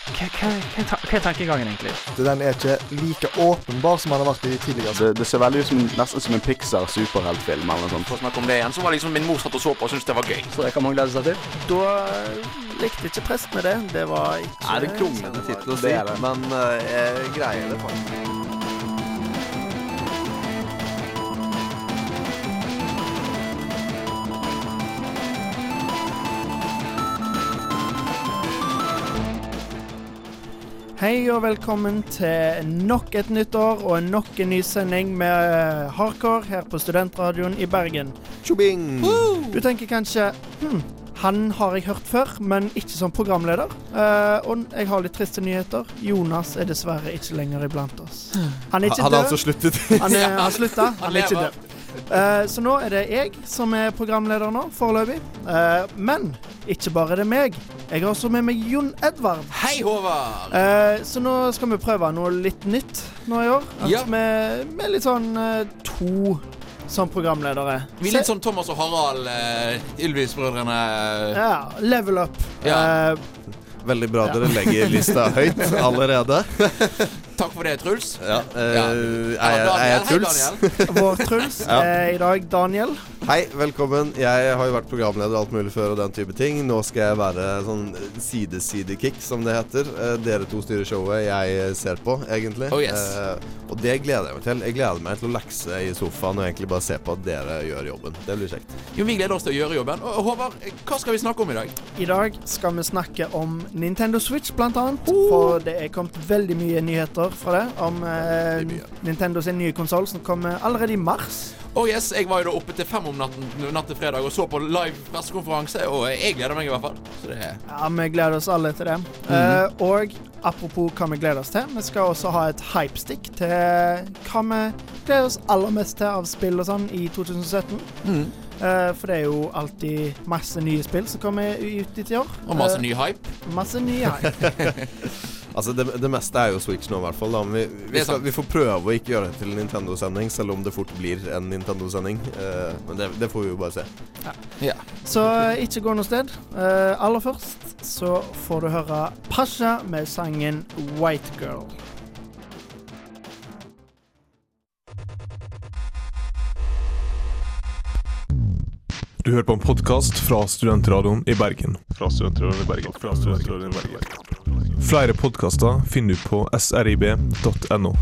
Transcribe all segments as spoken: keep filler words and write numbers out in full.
hva, hva, hva, ta- hva er tankegangen egentlig? Den er ikke like åpenbar som den har vært i tidligere. Det, det ser veldig ut som, nesten som en Pixar superheltfilm eller noe sånt. For å snakke om det igjen, så var liksom min mor satt og så på og syntes det var gøy. Så det kan man glede seg til. Da likte ikke prestene det. Det var ikke... Er det kronglende tittel å si, men uh, jeg greier det faktisk. Hei og velkommen til nok et nytt år og nok en ny sending med Hardcore her på Studentradioen i Bergen. Tjobing! Du tenker kanskje, hm, han har jeg hørt før, men ikke som programleder. Uh, og jeg har litt triste nyheter. Jonas er dessverre ikke lenger iblant oss. Han er ikke Han har død. altså sluttet. Han er, han slutta, han er ikke død. Uh, så nå er det jeg som er programleder nå, foreløpig. Uh, men ikke bare det meg. Jeg har også med meg Jon Edvard. Hei, Håvard! Uh, så nå skal vi prøve noe litt nytt nå i år. At Ja. vi, vi er litt sånn uh, to som programledere. Vi er litt sånn Thomas og Harald, uh, Ylvis-brødrene. Ja, level up. Ja. Uh, Veldig bra Ja. dere legger lista høyt allerede. Takk for det, Truls. Ja, eh, Ja. er, jeg, er jeg Hei, Truls? Daniel. vår Truls Ja. er i dag Daniel. Hei, velkommen. Jeg har jo vært programleder alt mulig før og den type ting. Nå skal jeg være sånn sidesidekick, som det heter. Eh, Dere to styrer showet jeg ser på, egentlig. Oh, yes. Eh, og det gleder jeg meg til. Jeg gleder meg til å lekse i sofaen og egentlig bare se på at dere gjør jobben. Det blir kjekt. Jo, vi gleder oss til å gjøre jobben. Og Håvard, hva skal vi snakke om i dag? I dag skal vi snakke om Nintendo Switch blant annet. For det er kommet veldig mye nyheter fra det om eh, mye. Nintendo sin nye konsol som kommer allerede i mars. Og yes, jeg var jo da oppe til fem om natten natt til fredag og så på live pressekonferanse, og jeg gleder meg i hvert fall. Så det er... Ja, vi gleder oss alle til det. Eh, og apropos hva vi gleder oss til, vi skal også ha et hypestick til hva vi gleder oss aller mest til av spill og sånn i to tusen sytten. Mm. Eh, for det er jo alltid masse nye spill som kommer ut i år. Og masse Eh, ny hype. Masse nye hype. Altså, det, det meste er jo Switch nå, i hvert fall. Da. Men vi, Det vi, er skal, sant. vi får prøve å ikke gjøre det til en Nintendo-sending, selv om det fort blir en Nintendo-sending. Eh, men det, det får vi jo bare se. Ja. Så eh, ikke gå noe sted. Eh, aller først så får du høre Pasha med sangen White Girl. Du hører på en podcast fra Studentradioen i Bergen. Fra Studentradioen i Bergen. Fra Studentradioen i Bergen. Flere podcaster finner du på s r i b punktum n o.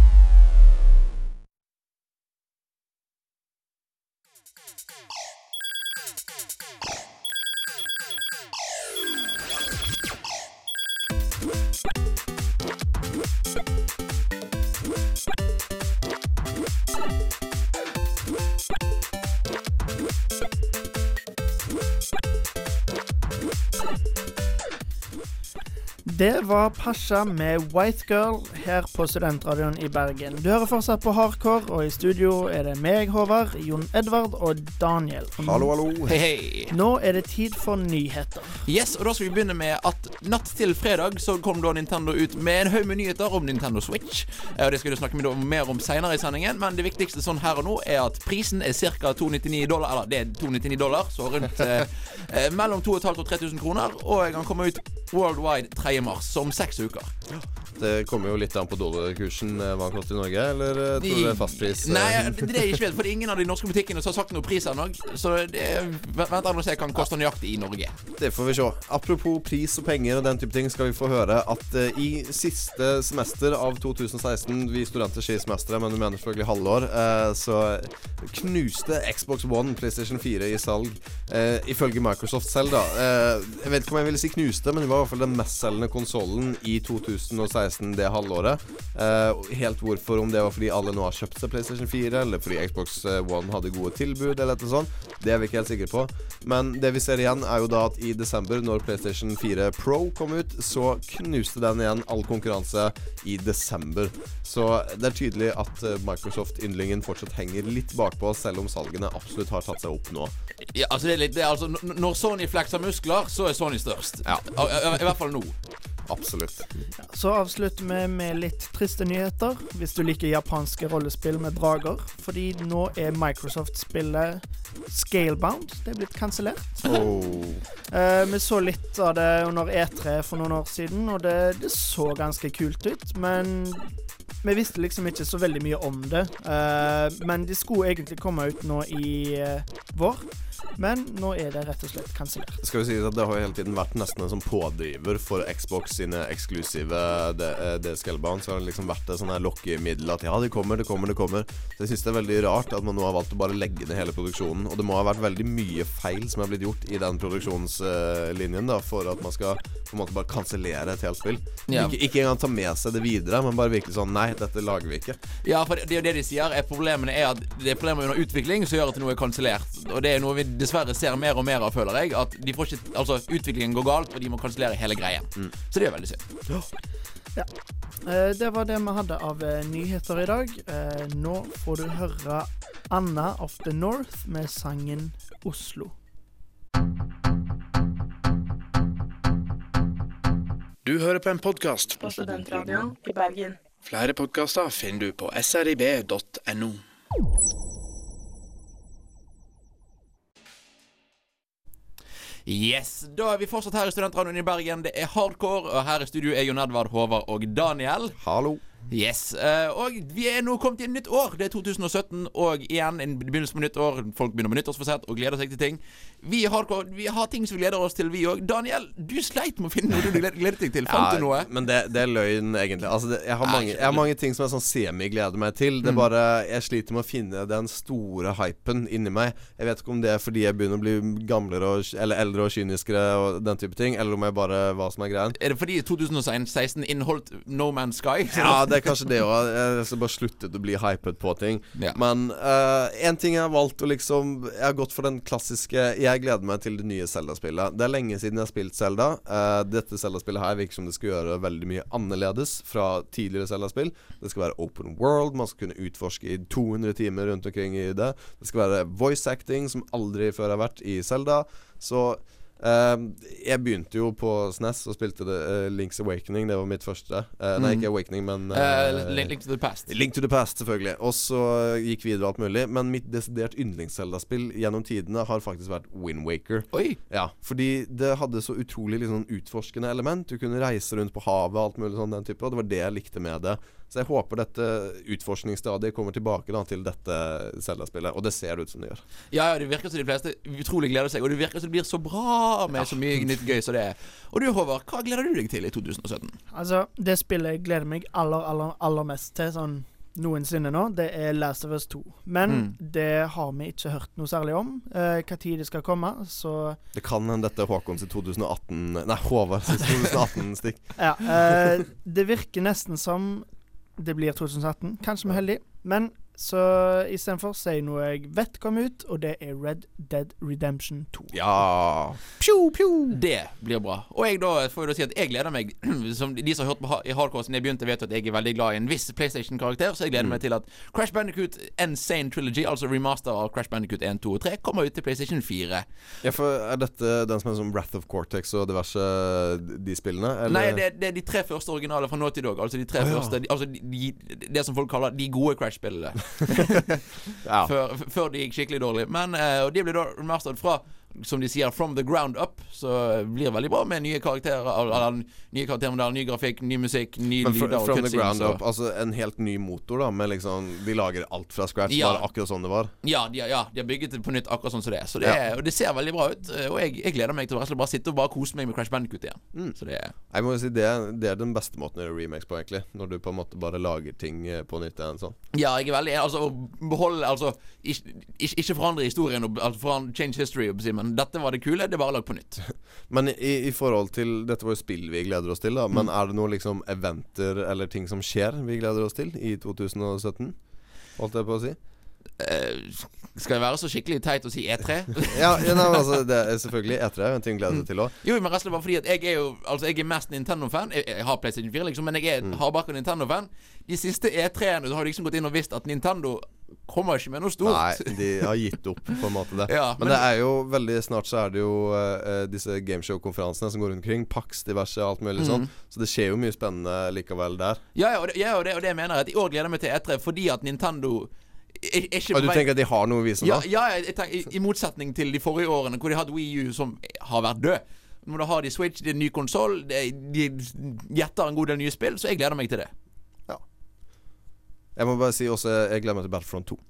Det var Pasha med White Girl her på Studentradioen i Bergen. Du hører fortsatt på Hardcore, og i studio er det meg, Håvard, Jon Edvard og Daniel. Hallo, hallo. Hei, hei. Nå er det tid for nyheter. Yes, og da skal vi begynne med at natt til fredag så kom da Nintendo ut med en haug med nyheter om Nintendo Switch. Eh, Og det skal du snakke med mer om senere i sendingen, men det viktigste sånn her og nå er at prisen er ca. to hundre nittini dollar, eller det er to hundre nittini dollar, så rundt eh, eh, mellom to tusen fem hundre og tre tusen kroner, og han kommer ut worldwide tredje mars, så om seks uker. Det kommer jo litt an på dollarkursen eh, hva den koster i Norge, eller eh, tror du det er fastpris? eh? Nei, det det er ikke vet, for det er ingen av de norske butikkene som har sagt noe pris ennå, så det er, vent an å se hva den koster nøyaktig i Norge. Det får vi se. Apropos pris og penger og den type ting, skal vi få høre at eh, i siste semester av to tusen seksten, vi studenter sier semestere, men du mener selvfølgelig halvår, eh, så knuste Xbox One, PlayStation fire i salg, eh, ifølge Microsoft selv da. Eh, jeg vet ikke om jeg ville si knuste, men det var i hvert fall den mest selgende konsolen i to tusen seksten det halvåret. Eh, helt hvorfor, om det var fordi alle nå har kjøpt seg PlayStation fire, eller fordi Xbox One hadde gode tilbud, eller noe sånt, det er vi ikke helt sikre på. Men det vi ser igjen er jo da at i desember, når PlayStation fire Pro kom ut, så knuste den igjen all konkurranse i desember. Så det er tydelig at eh, Microsoft-yndlingen fortsatt henger litt bakpå, selv om salgene absolutt har tatt seg opp nå. Ja, altså det er litt, det er altså, n- når Sony flekser muskler, så er Sony størst. Ja. I, i, I hvert fall nå. Absolutt. Så avslutter vi med litt triste nyheter, hvis du liker japanske rollespill med drager, fordi nå er Microsoft-spillet Scalebound, det er blitt kansellert. Oh. Uh, vi så litt av det under E tre for noen år siden, og det, det så ganske kult ut, men vi visste liksom ikke så veldig mye om det. Uh, men de skulle egentlig komme ut nå i uh, vår, men nå er det rett og slett kansellert. Skal vi si at det har jo hele tiden vært nesten en sånn pådriver for Xbox sine eksklusive det, det Scalebound, så har det liksom vært et sånn her lokkemiddel at ja, det kommer, det kommer, det kommer. Så jeg synes det er veldig rart at man nå har valgt å bare legge ned hele produksjonen, og det må ha vært veldig mye feil som har blitt gjort i den produksjonslinjen da, for at man skal på en måte bare kansellere et helt spill. Ja. Ikke, ikke engang ta med seg det videre, men bare virkelig sånn, nei, dette lager vi ikke. Ja, for det, det de sier er problemene er at det er problemer under utvikling som gjør at noe er kansellert, og det er noe vi dessverre ser mer og mer av, føler jeg, at de får ikke, altså utviklingen går galt, og de må kansellere hele greien. Mm. Så det er veldig synd. Ja. Eh, det var det vi hadde av eh, nyheter i dag. Eh, nå får du høre Anna of the North med sangen Oslo. Du hører på en podcast på Studentradioen i Bergen. Flere podcaster finner du på s r i b punktum n o. Yes, da er vi fortsatt her i Studentradioen i Bergen. Det er hardcore, og her i studio er Jon Edvard, Håvard og Daniel. Hallo. Yes, uh, og vi er nå kommet i et nytt år. Det er to tusen og sytten, og igjen en begynnelse på nytt år. Folk begynner med nyttårsforsett og gleder seg til ting. Vi er hardcore, vi har ting som vi gleder oss til, vi også. Daniel, du sleit med å finne noe du gleder, gleder deg til. Fant ja, du noe? Men det, det er løgn, egentlig. Altså, det, jeg, har mange, jeg har mange ting som jeg sånn semi-gleder meg til. Det er bare, jeg sliter med å finne den store hypen inni meg. Jeg vet ikke om det er fordi jeg begynner å bli gamlere og, eller eldre og kyniskere og den type ting, eller om jeg bare, hva som er greien. Er det fordi to tusen og seksten inneholdt No Man's Sky? Ja, det er kanskje det også. Jeg har bare sluttet å bli hypet på ting. Ja. Men uh, en ting jeg har valgt å liksom Jeg har gått for den klassiske. Jeg gleder meg til det nye Zelda-spillet. Det er lenge siden jeg har spilt Zelda. uh, Dette Zelda-spillet her virker som det skal gjøre veldig mye annerledes fra tidligere Zelda-spill. Det skal være open world. Man skal kunne utforske i to hundre timer rundt omkring i det. Det skal være voice acting som aldri før har vært i Zelda. Så Uh, jeg begynte jo på S N E S og spilte det, uh, Link's Awakening. Det var mitt første uh, Nei, ikke Awakening, men uh, uh, Link, Link to the Past Link to the Past, selvfølgelig. Og så gikk videre alt mulig. Men mitt desidert yndlings-Zelda-spill gjennom tidene har faktisk vært Wind Waker. Oi. Ja, fordi det hadde så utrolig liksom, utforskende element. Du kunne reise rundt på havet og alt mulig sånn den type. Og det var det jeg likte med det. Så jeg håper dette utforskningsstadiet kommer tilbake da, til dette Zelda-spillet. Og det ser det ut som det gjør. Ja, ja, det virker som de fleste utrolig gleder seg. Og det virker som det blir så bra med ja. så mye nytt gøy som det er. Og du, Håvard, hva gleder du deg til i to tusen og sytten? Altså, det spillet jeg gleder meg aller, aller, aller mest til sånn noensinne nå, det er Last of Us to. Men mm. det har vi ikke hørt noe særlig om. Eh, hva tid det skal komme, så det kan hende dette Håkon sitt to tusen og atten Nei, Håvard sitt to tusen og atten-stikk. Ja, eh, det virker nesten som det blir to tusen og atten. Kanskje vi er heldige. Men så i stedet for sier noe jeg vet kom ut, og det er Red Dead Redemption to. Ja. Pju, pju. Det blir bra. Og jeg da får jo da si at jeg gleder meg, som de som har hørt på ha i Hardcore siden jeg begynte, vet at jeg er veldig glad i en viss PlayStation-karakter, så jeg gleder mm. meg til at Crash Bandicoot Insane Trilogy, altså remaster av Crash Bandicoot one, two og three, kommer ut til PlayStation four. Ja, for er dette den som er som Wrath of Cortex og diverse de spillene? Eller? Nei, det, det er de tre første originale fra Naughty Dog, altså de tre oh, første, ja. de, altså de, de, det som folk kaller de gode Crash-spillene. ja. før, før de gikk skikkelig dårlig. Men, uh, og de ble da remasteret fra, som de sier, from the ground up. Så blir det veldig bra med nye karakterer, eller, nye karakterer, ny grafikk, ny musikk, ny lyder og from the ground så. up, altså en helt ny motor da, med liksom, de lager alt fra scratch, ja. bare akkurat sånn det var. Ja, de, ja, de har bygget det på nytt akkurat sånn som det er. Så det, ja. er, og det ser veldig bra ut. Og jeg, jeg gleder meg til å bare sitte og bare kose meg med Crash Bandicoot igjen. Mm. Så det er Jeg må jo si, det, det er den beste måten å gjøre remakes på, egentlig. Når du på en måte bare lager ting på nytt igjen sånn. Ja, jeg er veldig Altså, å beholde Altså, ikke, ikke, ikke forandre historien, altså forandre, change history, men dette var det kule. Det er bare lag på nytt. Men i, i forhold til dette var jo spill vi gleder oss til da, men mm. er det noen liksom eventer eller ting som skjer vi gleder oss til i to tusen og sytten? Holdt jeg på å si? Uh, skal jeg være så skikkelig teit å si E tre? ja, ja nei, altså, det er selvfølgelig E tre, en ting gleder jeg til også. Jo, men rett og slett bare fordi at jeg er jo Altså, jeg er mest Nintendo-fan. Jeg, jeg har PlayStation four, liksom, men jeg er mm. hardbarka Nintendo-fan. De siste E tre-ene har liksom gått inn og visst at Nintendo kommer ikke med noe stort. Nei, de har gitt opp på en måte det. ja, men, men det er jo veldig snart så er det jo uh, disse gameshow-konferansene som går rundt omkring, PAX, diverse, alt mulig mm. sånn. Så det skjer jo mye spennende likevel der. Ja, ja, og det, ja, og det, og det mener jeg at i år gleder jeg meg til E tre fordi at Nintendo er, er ikke Og du tenker at de har noe å vise ja, da? ja jeg tenker, i, i motsetning til de forrige årene hvor de hadde Wii U som har vært død. Når de har de Switch, det er en ny konsol, de, de gjetter en god del nye spill, så jeg gleder meg til det. Ja. Jeg må bare si også, jeg gleder meg til Battlefront to.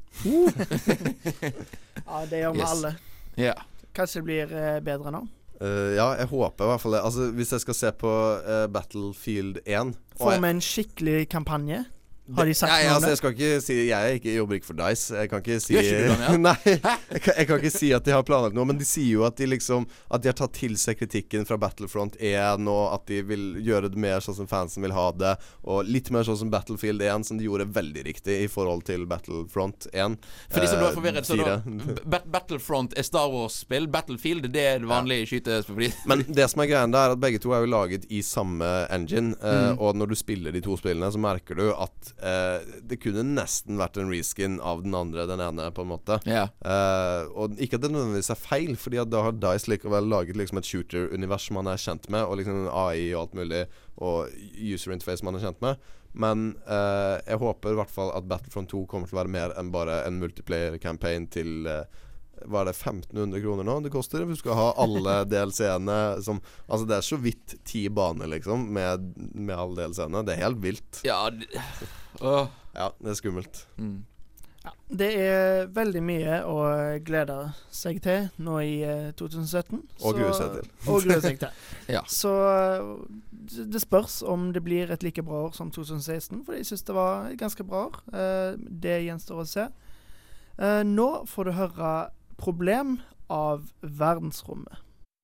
Ja, det gjør vi Yes. alle. Ja. Kanskje det blir eh, bedre nå? Uh, ja, jeg håper i hvert fall det. Altså, hvis jeg skal se på uh, Battlefield one Får vi en skikkelig kampanje? Har de sagt ja, ja, noe om altså, det? jeg skal ikke si Jeg er ikke, jobber ikke for DICE. Jeg kan ikke si Gjør ikke du, Daniel? Nei, jeg kan, jeg kan ikke si at de har planlagt noe. Men de sier jo at de liksom At de har tatt til seg kritikken fra Battlefront one, og at de vil gjøre det mer sånn som fansen vil ha det, og litt mer sånn som Battlefield one, som de gjorde veldig riktig i forhold til Battlefront one. For de som da er Eh, forvirret, så da fire. Bat- Battlefront er Star Wars-spill. Battlefield, det er det vanlige skytespill. Men det som er greien der, er at begge to er jo laget i samme engine. eh, Mm. Og når du spiller de to spillene, så merker du at eh, det kunne nesten vært en reskin av den andre, den ene, på en måte. Ja. Eh, og ikke at det nødvendigvis er feil, fordi at da har DICE likevel laget liksom et shooter-univers man er kjent med, og liksom A I og alt mulig, og user interface man er kjent med. Men eh, jeg håper i hvert fall at Battlefront to kommer til å være mer enn bare en multiplayer-campaign til eh, hva er det, femten hundre kroner nå det koster? Vi skal ha alle D L C-ene som Altså, det er så vidt ti baner, liksom, med, med alle D L C-ene. Det er helt vilt. Ja, det, åh. Ja, det er skummelt. Mm. Ja, det er veldig mye å glede seg til nå i eh, tjue sytten. Og grue seg til. Og grue seg til. Ja. Så eh, det det spørs om det blir et like bra år som tjue seksten, for jeg synes det var et ganske bra år. Eh, det gjenstår å se. Eh, nå får du høre Problem av verdensrommet.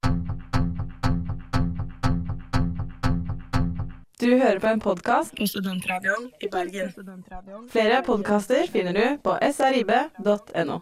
Du hører på en podcast på Studentradioen i Bergen. Flere podcaster finner du på s r i b punktum n o.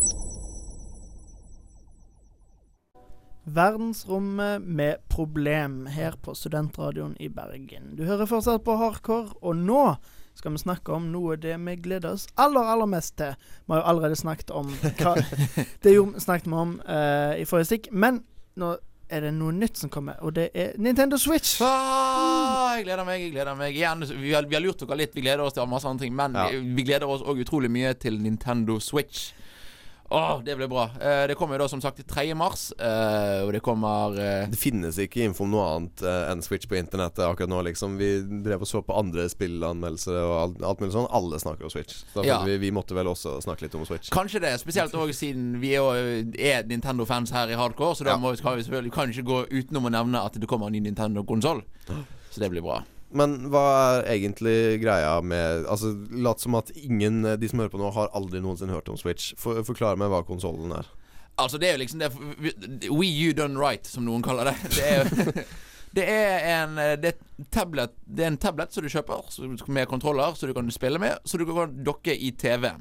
Verdensrommet med problem her på Studentradioen i Bergen. Du hører fortsatt på Hardcore, og nå skal vi snakke om noe det vi gleder oss aller, aller mest til. Vi har jo allerede snakket om hva det gjorde, snakket vi om uh, i forrige stikk, men nå er det noe nytt som kommer, og det er Nintendo Switch. Ah, jeg gleder meg, jeg gleder meg igjen. Vi har, vi har lurt dere litt, vi gleder oss til masse andre ting, men Ja. vi, vi gleder oss også utrolig mye til Nintendo Switch. Åh, det blir bra. Eh, det kommer jo da som sagt tredje mars, eh, og det kommer eh, Det finnes ikke info om noe annet eh, enn Switch på internettet akkurat nå, liksom. Vi drev og så på andre spillanmeldelser og alt, alt mulig sånn. Alle snakker om Switch. Så da Ja. følte vi, vi måtte vel også snakke litt om Switch. Kanskje det, spesielt også siden vi er, jo- er Nintendo-fans her i Hardcore, så da Ja. må, skal vi selvfølgelig kan ikke gå utenom å nevne at det kommer en ny Nintendo-konsol. Så det blir bra. Men hva er egentlig greia med Altså, lat som at ingen, de som hører på nå, har aldri noensinne hørt om Switch. For, forklar meg hva konsollen er. Altså, det er jo liksom det Wii U done right, som noen kaller det. Det er jo Det er en det er tablet Det er en tablet som du kjøper så, med kontroller, så du kan spille med, så du kan dokke i T V-en.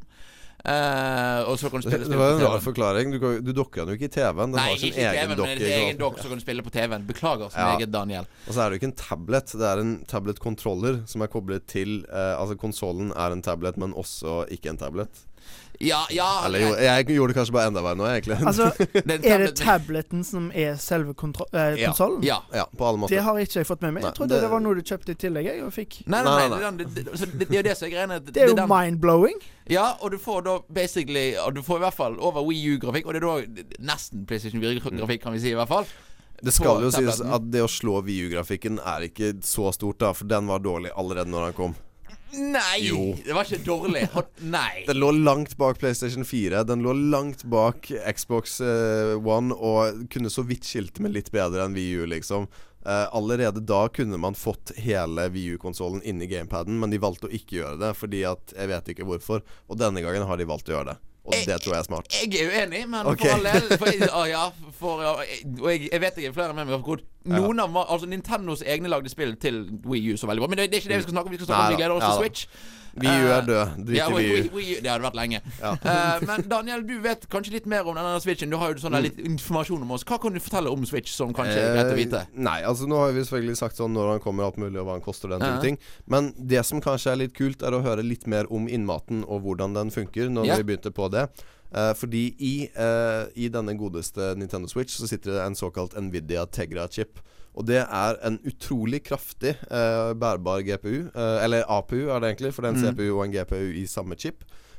Uh, og så kan du spille Det, spill det var på en rar T V-en. forklaring. Du, kan- du dokker den jo ikke i T V-en. Den Nei, har sin ikke i T egen V-en, dokke. men ikke egen sant? dokk, så kan du spille på T V-en. Beklager, sin Ja. eget Daniel. Og så er det jo ikke en tablet. Det er en tablet-controller som er koblet til eh, Altså, konsollen er en tablet, men også ikke en tablet. Ja, ja Eller jo, jeg gjorde det kanskje bare enda verre nå, egentlig. Altså, det er en er det tablet- tableten som er selve kontro- eh, Ja. konsollen? Ja. Ja, på alle måter. Det har ikke jeg fått med meg. Nei, Jeg trodde det- det, var noe du kjøpte i tillegg, jeg, og fikk. Nei, nei, Nei, nei, nei, Det, det, så det, det er jo det som er greiene. Det er jo den- mind-blowing. Ja, og du får da basically Og du får i hvert fall over Wii U-grafikk, og det er da nesten PlayStation fire-grafikk, kan vi si i hvert fall. Det skal på jo sies tableten. at det å slå Wii U-grafikken er ikke så stort, da, for den var dårlig allerede når den kom. Nei! Jo. Det var ikke dårlig. Hot- Nei. Den lå langt bak PlayStation fire. Den lå langt bak Xbox eh, One og kunne så vidt skilte med litt bedre enn Wii U, liksom. Eh, allerede da kunne man fått hele Wii U-konsollen inni gamepaden, men de valgte å ikke gjøre det, fordi at jeg vet ikke hvorfor. Og denne gangen har de valgt å gjøre det. Og Jeg- det tror jeg er smart. Jeg er uenig, men Ok. for all del for, ah, ja, for, ja, Og jeg, jeg vet ikke flere med meg hvor noen av ma- Altså Nintendos egne lagde spill til Wii U så veldig bra. Men det, det er ikke det vi skal snakke om. Vi skal snakke om Nei vi gleder oss da, ja til da. Switch. Wii U er død. Drit Ja, i Wii, Wii Wii, U. Wii U, det hadde vært lenge. Ja. Eh, men Daniel, du vet kanskje litt mer om denne Switchen. Du har jo sånn der litt informasjon om oss. Hva kan du fortelle om Switch som kanskje er greit å vite? Eh, nei, altså nå har vi selvfølgelig sagt sånn når han kommer, alt mulig, og hva han koster, den type Ja. ting. Men det som kanskje er litt kult, er å høre litt mer om innmaten og hvordan den funker, når Ja. vi begynte på det. Eh, fordi i, eh, i denne godeste Nintendo Switch så sitter det en såkalt Nvidia Tegra-chip. Og det er en utrolig kraftig eh, bærbar G P U. Eh, eller A P U er det egentlig, for det er en Mm. C P U og en G P U i samme chip.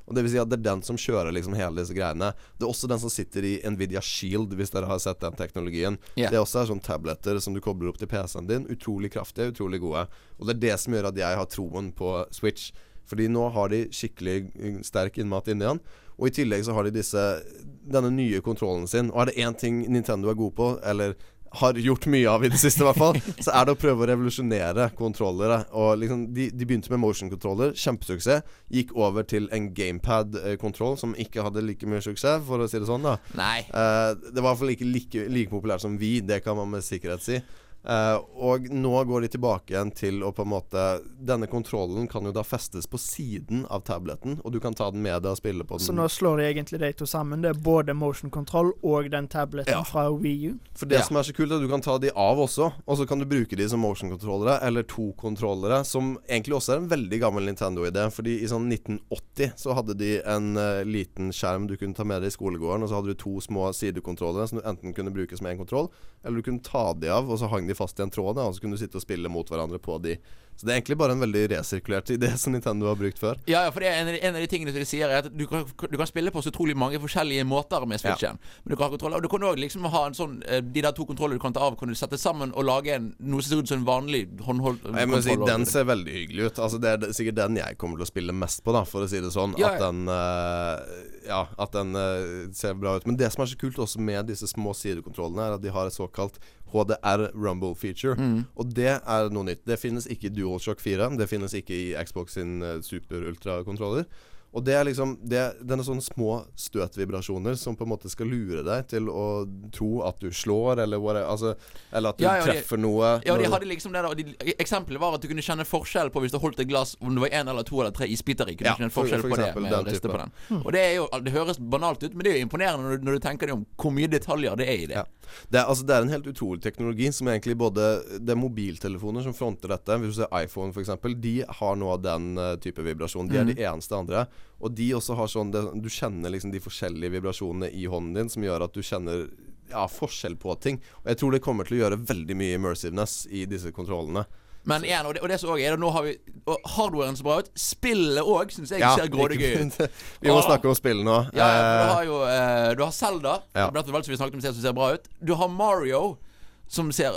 Og det vil si at det er den som kjører liksom hele disse greiene. Det er også den som sitter i Nvidia Shield, hvis dere har sett den teknologien. Yeah. Det er også sånn tabletter som du kobler opp til P C-en din. Utrolig kraftige, utrolig gode. Og det er det som gjør at jeg har troen på Switch. Fordi nå har de skikkelig sterk innmat inni den. Og i tillegg så har de disse, denne nye kontrollen sin. Og er det en ting Nintendo er god på, eller har gjort mye av i det siste i hvert fall, så er det å prøve å revolusjonere kontrollere. Og liksom, de, de begynte med motion-kontroller, kjempesuksess. Gikk over til en gamepad-kontroll som ikke hadde like mye suksess, for å si det sånn da. Nei. Uh, det var i hvert fall ikke like, like populært som vi, det kan man med sikkerhet si. Uh, og nå går de tilbake igjen til å på en måte denne kontrollen kan jo da festes på siden av tabletten, og du kan ta den med deg og spille på den. Så nå slår de egentlig de to sammen. Det er både motion control og den tabletten ja. fra Wii U. For det ja. som er så kult er at du kan ta de av også, og så kan du bruke de som motion kontrollere eller to kontrollere, som egentlig også er en veldig gammel Nintendo-idé. Fordi i sånn nitten åtti så hadde de en uh, liten skjerm du kunne ta med deg i skolegården, og så hadde du to små sidekontrollere som du enten kunne bruke som en kontroll, eller du kunne ta de av, og så hang de fast i en tråd, og så kunne du sitte og spille mot hverandre på de. Så det er egentlig bare en veldig resirkulert idé som Nintendo har brukt før. Ja, ja, for det er en, en av de tingene som de sier er at du kan, du kan spille på så utrolig mange forskjellige måter med Switchen. Ja. Men du kan ha kontroller, og du kan også liksom ha en sånn, de der to kontroller du kan ta av, kan du sette sammen og lage en, noe som ser ut som en vanlig håndhold. Jeg må si, den ser veldig hyggelig ut. Altså, det er sikkert den jeg kommer til å spille mest på, da, for å si det sånn. Ja, ja. At den, uh, ja, at den uh, ser bra ut. Men det som er så kult også med disse små sidekontrollene, er at de har et såkalt H D R Rumble feature. Mm. Og det er noe nytt. Det finnes ikke i DualShock fire. Det finnes ikke i Xbox sin uh, Super Ultra-kontroller. Og det er liksom det, det er sånne små støtvibrasjoner som på en måte skal lure deg til å tro at du slår, eller, what, altså, eller at du ja, ja, treffer de, noe. Ja, de hadde liksom det da, de, eksempelet var at du kunne kjenne forskjell på hvis du holdt et glass, om det var en eller to eller tre isbiter i, kunne ja, du kjenne forskjell for, for eksempel, på det med å riste på den. Hmm. Og det er jo, det høres banalt ut, men det er jo imponerende når du, når du tenker deg om hvor mye detaljer det er i det. Ja. Det er, altså, det er en helt utrolig teknologi som egentlig både, det er mobiltelefoner som fronter dette. Hvis du ser iPhone for eksempel, de har nå den uh, type vibrasjon. De er mm. de eneste andre. Og de også har sånn, det, du kjenner liksom de forskjellige vibrasjonene i hånden din, som gjør at du kjenner ja, forskjell på ting. Og jeg tror det kommer til å gjøre veldig mye immersiveness i disse kontrollene. Men igjen, og det, og det som også er det, nå har vi hardwaren så bra ut. Spillet også, synes jeg ja, ser grådig gøy ut. Vi må snakke om spillet nå. Ja, du har jo uh, du har Zelda, ja. Det ble valgt som vi snakket om som ser bra ut. Du har Mario, som ser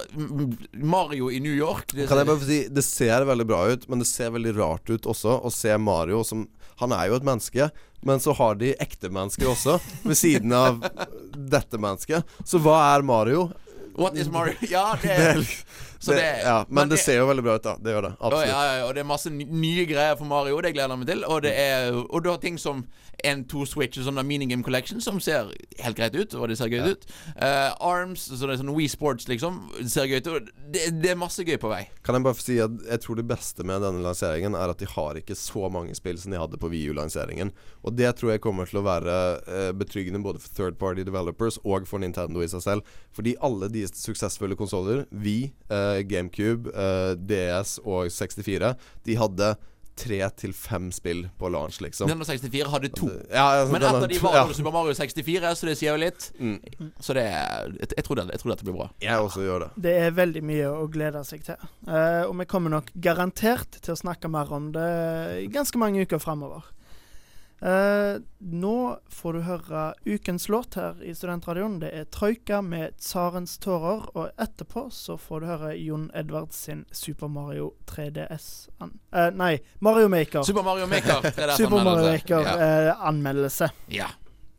Mario i New York. Det kan jeg bare si, det ser veldig bra ut, men det ser veldig rart ut også å se Mario som, han er jo et menneske, men så har de ekte mennesker også ved siden av dette mennesket. Så hva er Mario? What is Mario? Ja, det er Så det, det, ja, men, men det, det ser jo veldig bra ut da. Det gjør det, absolutt. Ja, ja, og det er masse nye greier for Mario, det gleder jeg meg til. Og, det er, og du har ting som en to Switch, sånn der Minigame Collection, som ser helt greit ut, og det ser gøy ja. ut. uh, Arms, så det er sånn Wii Sports liksom, det ser gøy ut, og det, det er masse gøy på vei. Kan jeg bare få si at jeg tror det beste med denne lanseringen er at de har ikke så mange spill som de hadde på Wii U-lanseringen. Og det tror jeg kommer til å være uh, betryggende både for third party developers og for Nintendo i seg selv. Fordi alle de suksessfulle konsoler, Wii, uh, GameCube, uh, D S og sekstifire, de hadde tre til fem spill på launch, liksom. Nintendo sekstifire hadde to. Ja, altså, men et av de var ja. Super Mario sekstifire, så det sier jo litt. Mm. Så det jeg, jeg, tror det, jeg tror dette blir bra. Jeg også gjør det. Det er veldig mye å glede seg til. Uh, og vi kommer nok garantert til å snakke mer om det i ganske mange uker fremover. Uh, nå får du høre ukens låt her i Studentradioen. Det er Troika med Tsarens tårer. Og etterpå så får du høre Jon Edvards sin Super Mario tre D S an uh, Nei, Mario Maker Super Mario Maker tre D S Super Mario Maker ja. uh, anmeldelse. Ja.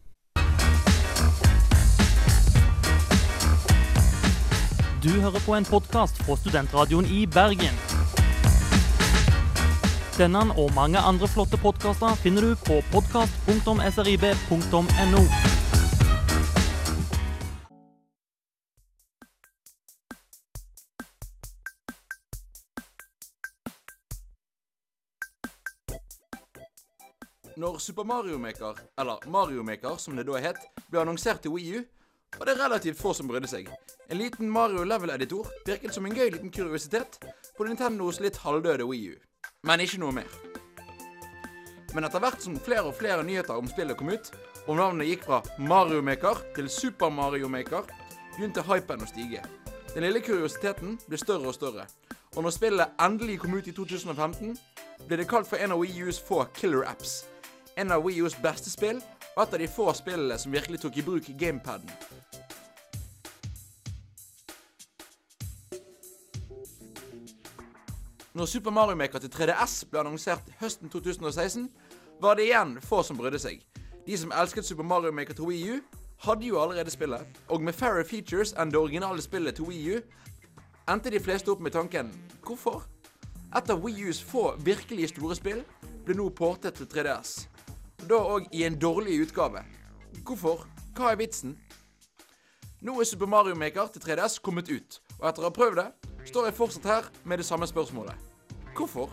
Du hører på en podcast fra Studentradioen i Bergen. Denne og mange andre flotte podcaster finner du på podcast punktum s r i b punktum n o. Når Super Mario Maker, eller Mario Maker som det da het, ble annonsert til Wii U, var det relativt få som brydde seg. En liten Mario Level-editor virket som en gøy liten kuriositet på Nintendos litt halvdøde Wii U. Men ikke noe mer. Men etter hvert som flere og flere nyheter om spillet kom ut, og navnet gikk fra Mario Maker til Super Mario Maker, begynte hypen å stige. Den lille kuriositeten ble større og større. Og når spillet endelig kom ut i to tusen og femten, ble det kalt for en av Wii U's få killer apps. en av Wii U's beste spill, og et av de få spillene som virkelig tok i bruk gamepaden. Når Super Mario Maker til tre D S ble annonsert høsten to tusen og seksten, var det igjen få som brydde seg. De som elsket Super Mario Maker til Wii U, hadde jo allerede spillet, og med færre features enn det originale spillet til Wii U, endte de fleste opp med tanken, hvorfor? Et av Wii U's få virkelig store spill ble nå portet til tre D S. Da også i en dårlig utgave. Hvorfor? Hva er vitsen? Nå er Super Mario Maker til tre D S kommet ut, og etter å ha prøvd det, står jeg fortsatt her med det samme spørsmålet. Hvorfor?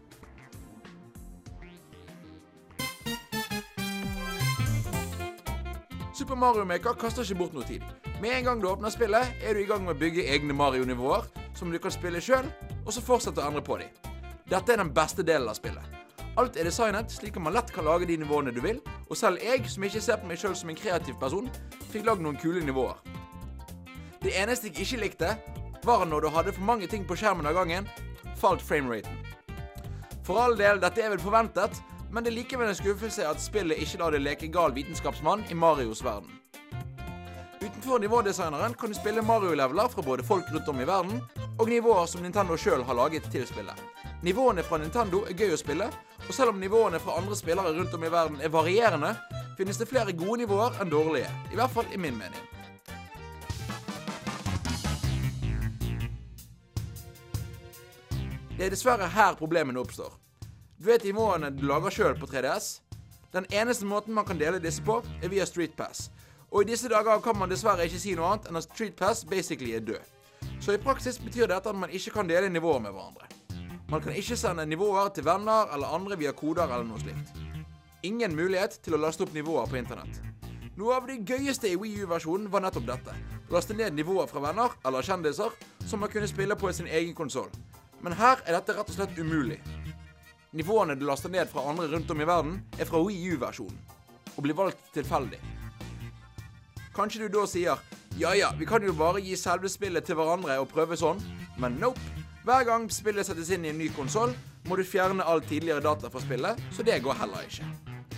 Super Mario Maker kaster ikke bort noe tid. Med en gang du åpner spillet, er du i gang med å bygge egne Mario-nivåer, som du kan spille selv, og så fortsette å endre på dem. Dette er den beste delen av spillet. Alt er designet slik at man lett kan lage de nivåene du vil, og selv jeg, som ikke ser på meg selv som en kreativ person, fikk lagd noen kule nivåer. Det eneste jeg ikke likte, var når du hadde for mange ting på skjermen av gangen, falt frameraten. For all del, dette er vel forventet, men det er likevel en skuffelse at spillet ikke lar det leke gal vitenskapsmann i Marios verden. Utenfor nivådesigneren kan du spille Mario-leveler fra både folk rundt om i verden, og nivåer som Nintendo selv har laget til spillet. Nivåene fra Nintendo er gøy å spille, og selv om nivåene fra andre spillere rundt om i verden er varierende, finnes det flere gode nivåer enn dårlige, i hvert fall i min mening. Det er dessverre her problemene oppstår. Du vet nivåene du lager selv på tre D S? Den eneste måten man kan dele disse på er via Street Pass. Og i disse dager kan man dessverre ikke si noe annet enn at Street Pass basically er død. Så i praksis betyr dette at man ikke kan dele nivåer med hverandre. Man kan ikke sende nivåer til venner eller andre via koder eller noe slikt. Ingen mulighet til å laste opp nivåer på internett. Noe av det gøyeste i Wii U-versjonen var nettopp dette. Laste ned nivåer fra venner eller kjendiser som man kunne spille på sin egen konsol. Men her er dette rett og slett umulig. Nivåene du laster ned fra andre rundt om i verden er fra Wii U-versjonen, og blir valgt tilfeldig. Kanskje du da sier, ja ja, vi kan jo bare gi selve spillet til hverandre og prøve sånn, men nope. Hver gang spillet settes inn i en ny konsol, må du fjerne all tidligere data fra spillet, så det går heller ikke.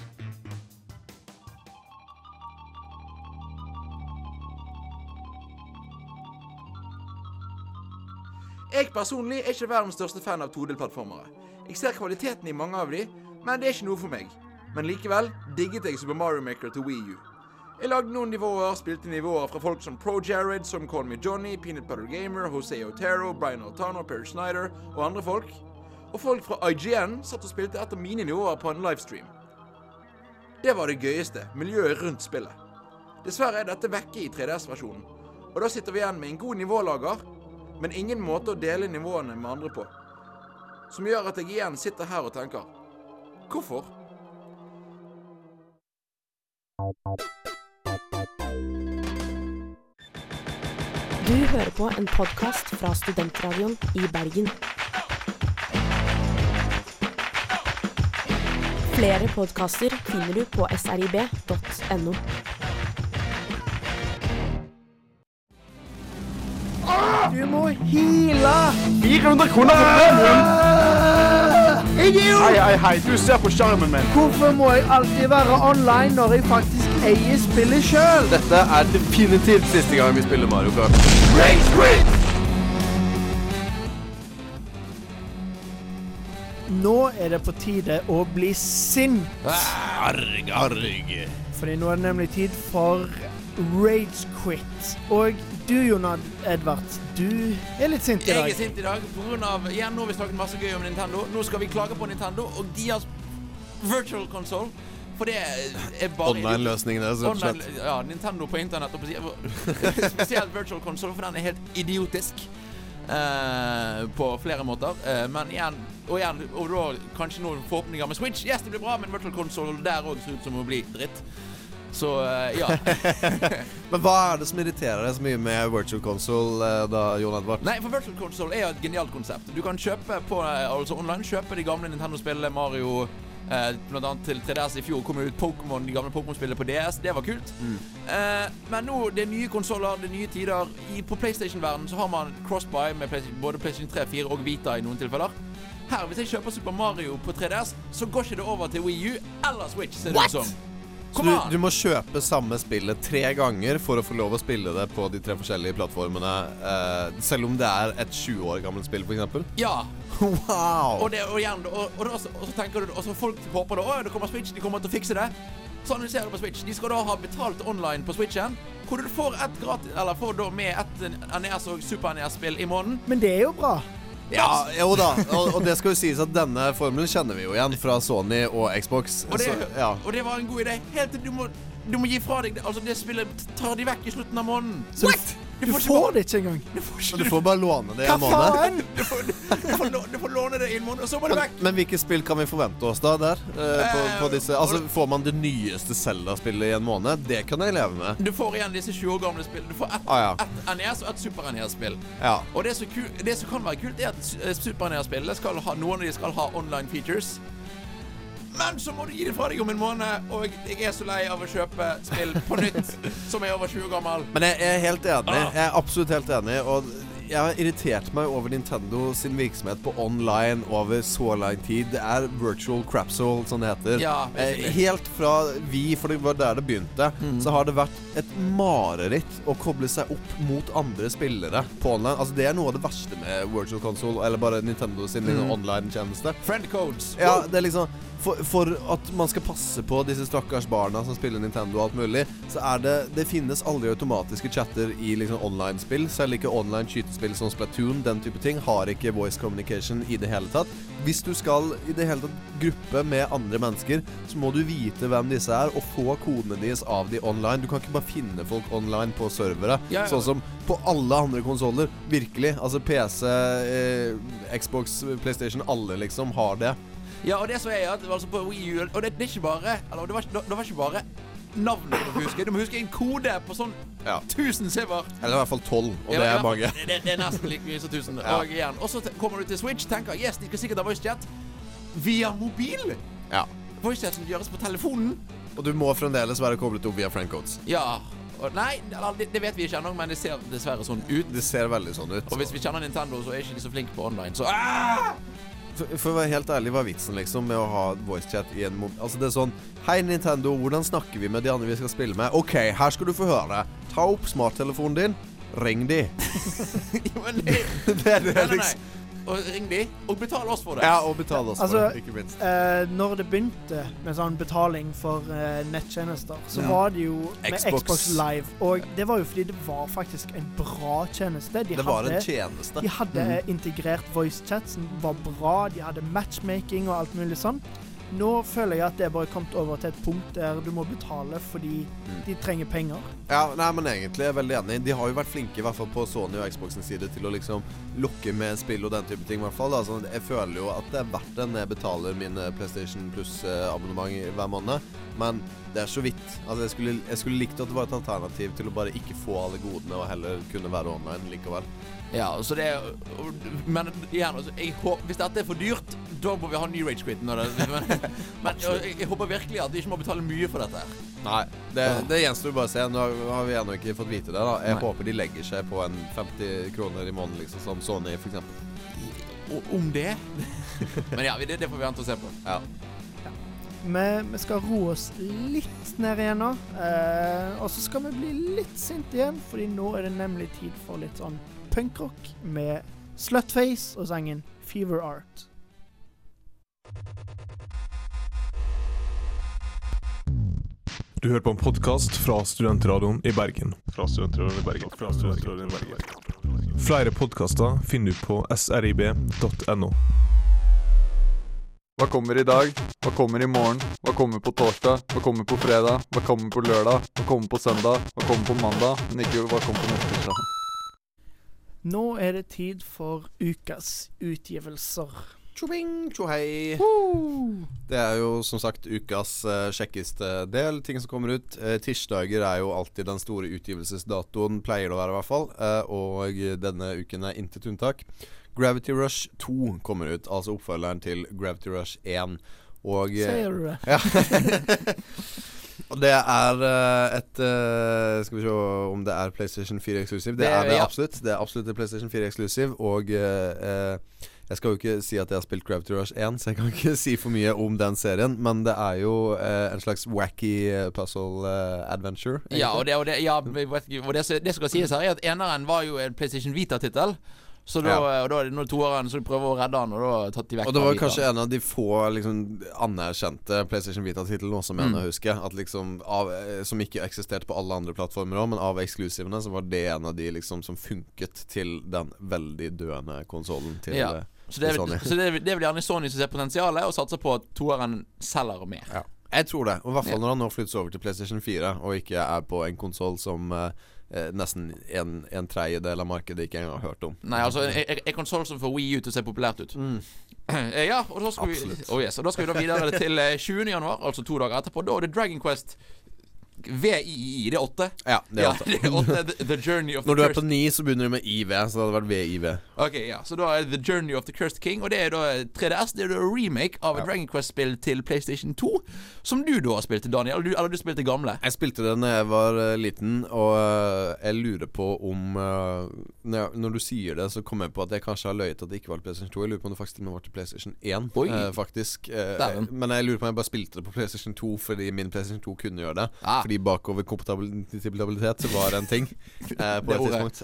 Jeg personlig er ikke verdens største fan av to D-plattformere. Jeg ser kvaliteten i mange av de, men det er ikke noe for meg. Men likevel digget jeg Super Mario Maker til Wii U. Jeg lagde noen nivåer, spilte nivåer fra folk som Pro Jared, som Call Me Johnny, Peanut Butter Gamer, Jose Otero, Brian Altano, Perry Snyder og andre folk. Og folk fra I G N satt og spilte et av mine nivåer på en livestream. Det var det gøyeste, miljøet rundt spillet. Dessverre er dette vekke i tre D S-versjonen, og da sitter vi igjen med en god nivålager, men ingen måte å dele nivåene med andre på. Som gjør at jeg igjen sitter her og tenker, hvorfor? Du hører på en podcast fra Studentradioen i Bergen. Flere podcaster finner du på s r i b punktum n o. Du må hile! fire hundre kroner for premium! Idiot! Hei, hei, hei, du ser på skjermen min. Hvorfor må jeg alltid være online når jeg faktisk eier spillet selv? Dette er definitivt siste gang vi spiller Mario Kart. Race Quit! Nå er det på tide å bli sint. Arg, arg. Fordi nå er det nemlig tid for Rage Quit. Og du, Jonad Edvard, du er litt sint i dag. Jeg er sint i dag på grunn av, igjen, nå har vi snakket masse gøy om Nintendo. Nå skal vi klage på Nintendo, og de har virtual console, for det er bare... Online-løsningene, så slett. Ja, Nintendo på internett, spesielt virtual console, for den er helt idiotisk. Uh, på flere måter, uh, men igjen, og igjen, og da kanskje noen forhåpninger med Switch. Yes, det blir bra, men virtual console der også ser ut som å bli dritt. Så, uh, ja. Men hva er det som irriterer deg så mye med virtual console, uh, da, Jon Edvard? Nei, for virtual console er jo et genialt konsept. Du kan kjøpe på, altså online, kjøpe de gamle Nintendo-spillene, Mario, eh, blant annet til tre D S I fjor kom ut Pokémon, de gamle Pokémon-spillene på D S. Det var kult. Mm. Eh, men nå, det er nye konsoler, det er nye tider. I, på PlayStation-verdenen så har man cross-buy med PlayStation, både PlayStation tre, fire og Vita i noen tilfeller. Her, hvis jeg kjøper Super Mario på tre D S, så går ikke det over til Wii U eller Switch, ser det ut som. Så du, du må kjøpe samme spillet tre ganger for å få lov å spille det på de tre forskjellige plattformene, eh, selv om det er et tjue år gammelt spill, for eksempel? Ja. Wow! Og, det, og, igjen, og, og, og, så, og så tenker du, og så folk håper da, åh, det kommer Switch, de kommer til å fikse det. Så analyserer du på Switch. De skal da ha betalt online på Switchen, hvor du får et gratis, eller får da med et N E S og Super N E S-spill i måneden. Men det er jo bra. Ja, jo da, og, og det skal jo sies at denne formelen kjenner vi jo igjen fra Sony og Xbox. Og det, så, ja. og det var en god idé. Helt til du må, du må gi fra deg det. Altså det spillet tar de vekk i slutten av måneden. What? Du, du får, får det ikke engang. Du får, ikke, du får bare låne det i en måned. Hva faen? Du får, du, får, du får låne det i en måned, og så må det vekk. Men, men hvilke spill kan vi forvente oss da der? Eh, på, på disse, altså får man det nyeste Zelda-spillet i en måned? Det kan jeg leve med. Du får igjen disse tjue år gamle spill. Du får et, ah, ja. et N E S og et Super N E S-spill. Ja. Og det, så kul, det som kan være kult er at Super N E S-spillet skal ha, noen av de skal ha online features. Men så må du gi det fra deg om en måned, og jeg er så lei av å kjøpe spill på nytt som er over tjue gammel. Men jeg, jeg er helt enig. Jeg er absolutt helt enig, og jeg har irritert meg over Nintendo sin virksomhet på online over så lang tid. Det er virtual crapsole, som det heter. Ja, helt fra vi, for det var der det begynte, mm. så har det vært et mareritt å koble seg opp mot andre spillere på online. Altså det er noe av det verste med virtual console, eller bare Nintendo sin mm. online-tjeneste. Friend codes. Ja, det er liksom... For, for at man skal passe på disse stakkars barna som spiller Nintendo og alt mulig, så er det, det finnes aldri automatiske chatter i liksom online-spill. Selv ikke online-skytespill som Splatoon, den type ting, har ikke voice communication i det hele tatt. Hvis du skal i det hele tatt gruppe med andre mennesker, så må du vite hvem disse er, og få kodene deres av de online. Du kan ikke bare finne folk online på servere, ja, ja. Sånn som på alle andre konsoler, virkelig. Altså P C, eh, Xbox, PlayStation, alle liksom har det. Ja, og det så er at altså på Wii U, og det, det er ikke bare, eller det var, det, det var ikke bare navnet du må huske, du må huske en kode på sånn ja. tusen server. Eller i hvert fall tolv, og ja, det er mange. Det, det, det er nesten like mye som tusen. Ja. Og igjen, og så kommer du til Switch, tenker, yes, de skal sikkert ha voice chat via mobil. Ja. Voice chat som gjøres på telefonen. Og du må fremdeles være koblet opp via friend codes. Ja. Og nei, det, det vet vi ikke ennå, men det ser dessverre sånn ut. Det ser veldig sånn ut. Og hvis vi kjenner Nintendo, så er ikke de så flinke på online, så ah! For, for å være helt ærlig, hva er vitsen liksom med å ha voice chat i en mobil? Altså det er sånn, hei Nintendo, hvordan snakker vi med de andre vi skal spille med? Ok, her skal du få høre. Ta opp smarttelefonen din, ring de. Jo, men det, det er det nei, nei, nei. liksom. Og ring de, og betal oss for det. Ja, og betal oss altså, for det, ikke minst. Eh, når det begynte med sånn betaling for eh, nettjenester, så ja. var det jo med Xbox. Xbox Live. Og det var jo fordi det var faktisk en bra tjeneste. De det hadde, var en tjeneste. De hadde mm. integrert voice chat som var bra, de hadde matchmaking og alt mulig sånn. Nå føler jeg at det er bare kommet over til et punkt der du må betale fordi mm. de trenger penger. Ja, nei, men egentlig er jeg veldig enig. De har jo vært flinke, i hvert fall på Sony og Xboxens side, til å liksom lukke med spill og den type ting, i hvert fall. Altså, jeg føler jo at det er verdt det når jeg betaler min PlayStation Plus-abonnement hver måned, men det er så vidt. Altså, jeg skulle, jeg skulle likt at det var et alternativ til å bare ikke få alle godene og heller kunne være online likevel. Ja, så det er, men igjen, altså, jeg håper, hvis dette er for dyrt, da må vi ha ny rage quit. Men, men jeg, jeg håper virkelig at vi ikke må betale mye for dette her. Nei, det, det gjenstår bare å se. Nå har vi ennå ikke fått vite det da. Jeg Nei. håper de legger seg på en femti kroner i måneden, liksom, som Sony for eksempel. Og om det? Men ja, det, det får vi vente å se på. Ja. Vi, vi skal roe oss litt ned igjen nå, eh, og så skal vi bli litt sint igjen, fordi nå er det nemlig tid for litt sånn punkrock med Slutface og sangen Fever Art. Du hører på en podcast fra Studentradioen i Bergen. Fra Studentradioen i Bergen. Fra Studentradioen i Bergen. Flere podcaster finner du på s r i b punktum n o. Hva kommer i dag? Hva kommer i morgen? Hva kommer på torsdag? Hva kommer på fredag? Hva kommer på lørdag? Hva kommer på søndag? Hva kommer på mandag? Men ikke hva kommer på neste tirsdag. Nå er det tid for ukas utgivelser. Tjobing, tjohei. Woo! Det er jo som sagt ukas uh, kjekkeste del, ting som kommer ut. Uh, tirsdager er jo alltid den store utgivelsesdatoen, pleier det å være i hvert fall. Uh, og denne uken er intet unntak. Gravity Rush to kommer ut, altså oppfølgeren til Gravity Rush one. Og, Sier du det? Ja. Og det er uh, et uh, Skal vi se om det er PlayStation fire eksklusiv. Det, det er det ja. absolutt. Det er absolutt et PlayStation fire eksklusiv. Og uh, uh, jeg skal jo ikke si at jeg har spilt Gravity Rush one, så jeg kan ikke si for mye om den serien. Men det er jo uh, en slags wacky puzzle uh, adventure. Ja, og, det, og, det, ja, og det, det som skal sies her, er at eneren var jo en PlayStation Vita-titel. Så da, ja. og da er det noen toårene så de prøver å redde han, og da tatt de vekk. Og det var kanskje en av de få liksom, anerkjente PlayStation Vita-titlene også, mener jeg husker. At liksom, av, som ikke eksisterte på alle andre plattformer også, men av eksklusivene så var det en av de liksom, som funket til den veldig døende konsolen til, ja. Så det er, Sony. Så det er, det er vel gjerne Sony som ser potensialet og satser på at toeren selger mer. Ja. Jeg tror det, og i hvert fall når han nå flyttes over til PlayStation fire og ikke er på en konsol som uh, Eh, nesten en, en tredjedel av markedet ikke engang har hørt om. Nei, altså en, en konsol som får Wii U til å se populært ut. mm. eh, Ja, og da skal vi oh yes, og da skal vi da videre til eh, tjuende januar, altså to dager etterpå. Da er det Dragon Quest V I I, det er åtte. Ja, det er åtte, ja, det er åtte the, the Journey of the Når du er Cursed... på ni så begynner du med I V, så det hadde vært V I V. Ok, ja, så da er det The Journey of the Cursed King. Og det er da tre D S, det er da remake av et ja. Dragon Quest-spill til PlayStation to, som du da har spilt til, Daniel. Eller du, eller du spilte gamle? Jeg spilte det da jeg var uh, liten. Og uh, jeg lurer på om uh, når, jeg, når du sier det, så kommer jeg på at jeg kanskje har løyet at det ikke var til PlayStation to. Jeg lurer på om det faktisk var til PlayStation one, uh, faktisk uh, men jeg lurer på om jeg bare spilte det på PlayStation to fordi min PlayStation to kunne gjøre det. ah. Fordi bakover kompatibilitet så var det en ting eh, på et tidspunkt.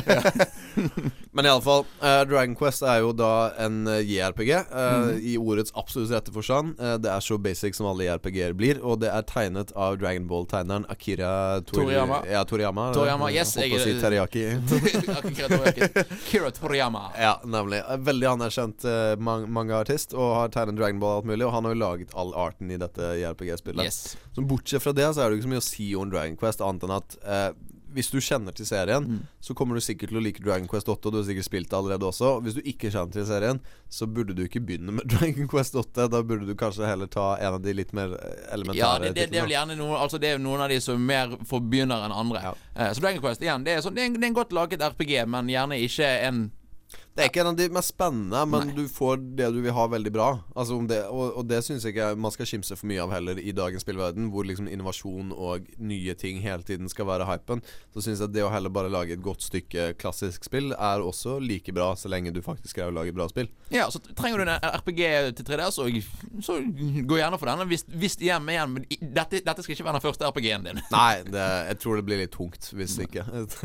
Ja. Men i alle fall eh, Dragon Quest er jo da en J R P G eh, mm. i ordets absolutt rette forstand. eh, Det er så basic som alle J R P G-er blir. Og det er tegnet av Dragon Ball-tegneren Akira Tor Toriyama. Ja, Toriyama, Toriyama, yes jeg, jeg, si teriyaki. Akira Toriyaki. Akira Toriyama. Ja, nemlig. Veldig anerkjent eh, man manga-artist og har tegnet Dragon Ball og alt mulig. Og han har jo laget all arten i dette J R P G-spillet. yes. Så bortsett fra det så er det ikke så mye å si om Dragon Quest annet enn at eh, hvis du kjenner til serien, mm. så kommer du sikkert til å like Dragon Quest åtte, og du har sikkert spilt det allerede også. Hvis du ikke kjenner til serien, så burde du ikke begynne med Dragon Quest åtte. Da burde du kanskje heller ta en av de litt mer elementære ja, det, det, det er vel gjerne noen, altså det er noen av de som er mer for begynnere enn andre. ja. eh, Så Dragon Quest igjen, det er, sånn, det, er en, det er en godt laget R P G, men gjerne ikke en Det er ikke en av de mest spennende, men Nei. du får det du vil ha veldig bra. Altså om det, og, og det synes jeg ikke man skal skimse for mye av heller i dagens spillverden, hvor liksom innovasjon og nye ting hele tiden skal være hypen. Så synes jeg at det å heller bare lage et godt stykke klassisk spill er også like bra, så lenge du faktisk greier å lage bra spill. Ja, så trenger du en R P G til tre D S, og så gå gjerne for den. Hvis, hvis igjen, igjen dette, dette skal ikke være den første R P G-en din. Nei, det, jeg tror det blir litt tungt hvis ikke.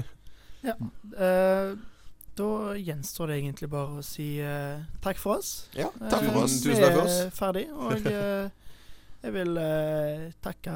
Ja, uh da gjenstår det egentlig bare å si uh, takk for oss. Ja, takk for oss. Uh, Tusen takk for oss. Vi er ferdig, og uh, jeg vil uh, takke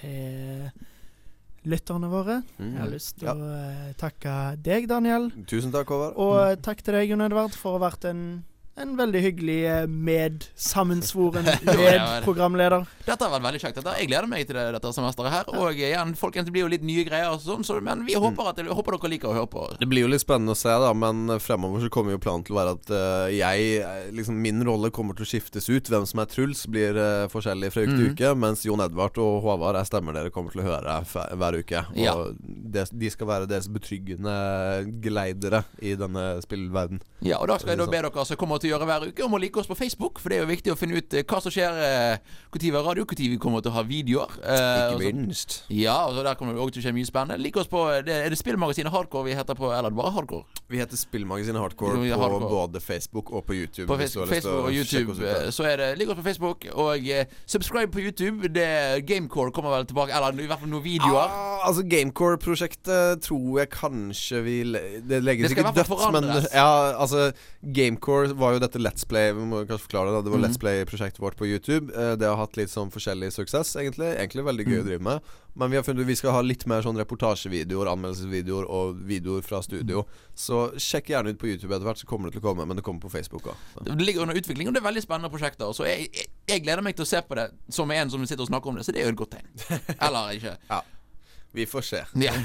til lytterne våre. Mm. Jeg har lyst til ja. å uh, takke deg, Daniel. Tusen takk, Håvard. Og uh, takk til deg, Jon Edvard, for å ha vært en En veldig hyggelig med-sammensvoren med-programleder. Dette har vært veldig kjekt. Jeg gleder meg til det, dette semesteret her. Og igjen, folkens, det blir jo litt nye greier og sånn, så, men vi håper at jeg håper dere liker å høre på. Det blir jo litt spennende å se da, men fremover så kommer jo planen til å være at uh, jeg, liksom min rolle kommer til å skiftes ut. Hvem som er Truls blir uh, forskjellig fra uke til mm. uke, mens Jon Edvard og Håvard er stemmer dere kommer til å høre hver uke. Og ja. det, de skal være deres betryggende geleidere i denne spillverden. Ja, og da skal jeg da be dere som kommer til å gjøre hver uke om å like oss på Facebook, for det er jo viktig å finne ut uh, hva som skjer uh, hvor tid vi har radio, hvor tid vi kommer til å ha videoer. Uh, Ikke minst. Ja, og så der kommer det også til å skje mye spennende. Like oss på, det, er det Spillmagasinet Hardcore vi heter på, eller er det bare Hardcore? Vi heter Spillmagasinet Hardcore på hardcore. både Facebook og på YouTube. På Facebook, Facebook og YouTube, så er det like oss på Facebook, og uh, subscribe på YouTube. Det Gamecore kommer vel tilbake, eller i hvert fall noen videoer. Ah, altså Gamecore-prosjektet tror jeg kanskje vi Det legges det ikke dødt, men ja, altså Gamecore var jo dette Let's Play, vi må kanskje forklare det. Det var mm. Let's Play-prosjektet vårt på YouTube. Det har hatt litt sånn forskjellig suksess, egentlig. Egentlig veldig gøy mm. å drive med. Men vi har funnet ut vi skal ha litt mer sånn reportasjevideoer, anmeldelsesvideoer og videoer fra studio. Så sjekk gjerne ut på YouTube etter hvert, så kommer det til å komme. Men det kommer på Facebook også. Det ligger under utvikling, og det er veldig spennende prosjekter. Så jeg, jeg, jeg gleder meg til å se på det som en som sitter og snakker om det. Så det er jo et godt tegn. Eller ikke? Ja, vi får se. Ja.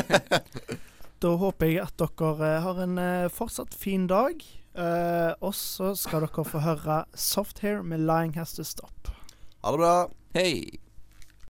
Da håper jeg at dere har en fortsatt fin dag. Uh, og så skal dere få høre Soft Hair med Lying Has To Stop. Ha det bra. Hei.